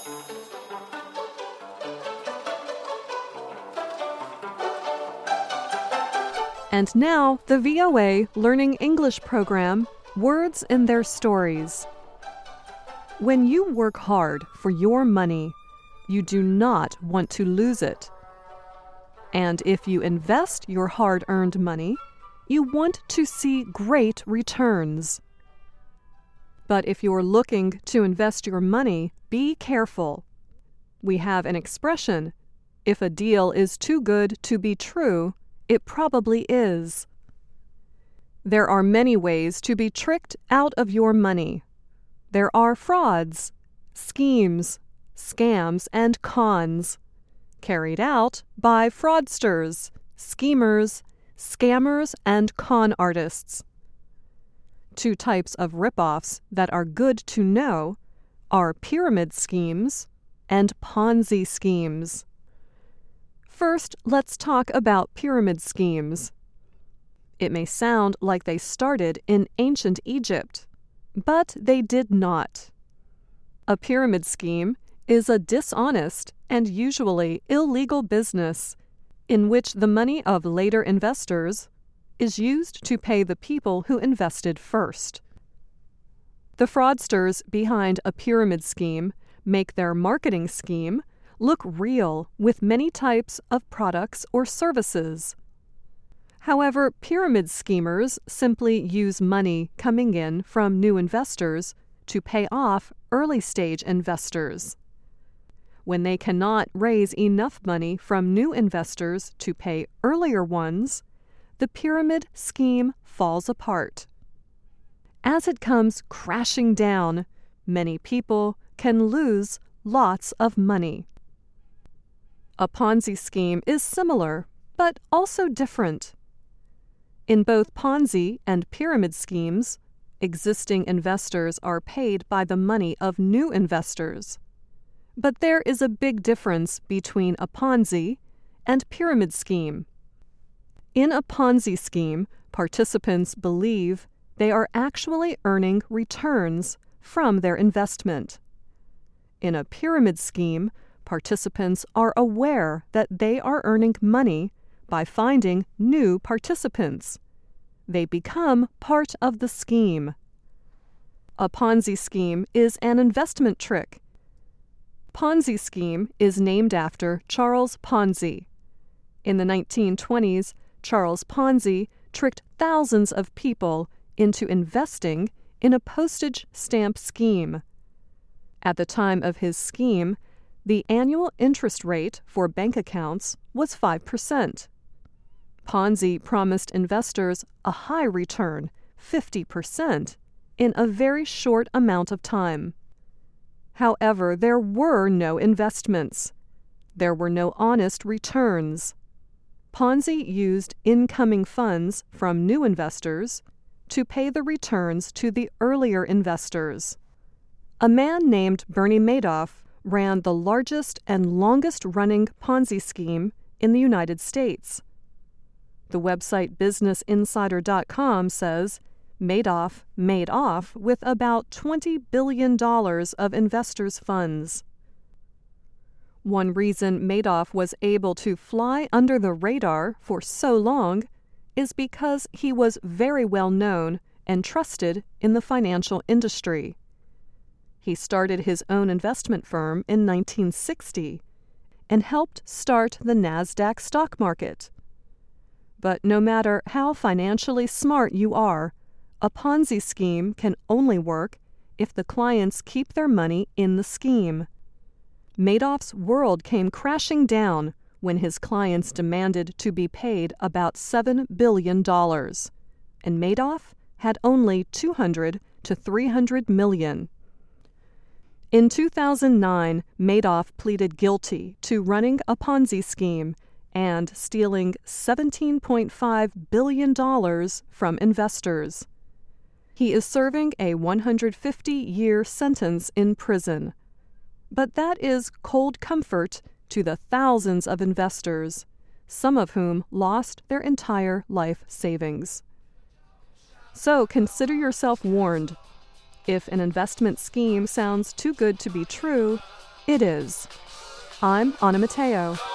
And now, the VOA Learning English program, Words in Their Stories. When you work hard for your money, you do not want to lose it. And if you invest your hard-earned money, you want to see great returns. But if you're looking to invest your money, be careful. We have an expression, if a deal is too good to be true, it probably is. There are many ways to be tricked out of your money. There are frauds, schemes, scams, and cons, carried out by fraudsters, schemers, scammers, and con artists. Two types of ripoffs that are good to know are pyramid schemes and Ponzi schemes. First, let's talk about pyramid schemes. It may sound like they started in ancient Egypt, but they did not. A pyramid scheme is a dishonest and usually illegal business in which the money of later investors is used to pay the people who invested first. The fraudsters behind a pyramid scheme make their marketing scheme look real with many types of products or services. However, pyramid schemers simply use money coming in from new investors to pay off early-stage investors. When they cannot raise enough money from new investors to pay earlier ones, the pyramid scheme falls apart. As it comes crashing down, many people can lose lots of money. A Ponzi scheme is similar, but also different. In both Ponzi and pyramid schemes, existing investors are paid by the money of new investors. But there is a big difference between a Ponzi and pyramid scheme. In a Ponzi scheme, participants believe they are actually earning returns from their investment. In a pyramid scheme, participants are aware that they are earning money by finding new participants. They become part of the scheme. A Ponzi scheme is an investment trick. Ponzi scheme is named after Charles Ponzi. In the 1920s, Charles Ponzi tricked thousands of people into investing in a postage stamp scheme. At the time of his scheme, the annual interest rate for bank accounts was 5%. Ponzi promised investors a high return, 50%, in a very short amount of time. However, there were no investments. There were no honest returns. Ponzi used incoming funds from new investors to pay the returns to the earlier investors. A man named Bernie Madoff ran the largest and longest-running Ponzi scheme in the United States. The website BusinessInsider.com says Madoff made off with about $20 billion of investors' funds. One reason Madoff was able to fly under the radar for so long is because he was very well known and trusted in the financial industry. He started his own investment firm in 1960 and helped start the NASDAQ stock market. But no matter how financially smart you are, a Ponzi scheme can only work if the clients keep their money in the scheme. Madoff's world came crashing down when his clients demanded to be paid about $7 billion, and Madoff had only $200 to $300 million. In 2009, Madoff pleaded guilty to running a Ponzi scheme and stealing $17.5 billion from investors. He is serving a 150-year sentence in prison. But that is cold comfort to the thousands of investors, some of whom lost their entire life savings. So consider yourself warned. If an investment scheme sounds too good to be true, It is. I'm Anna Matteo.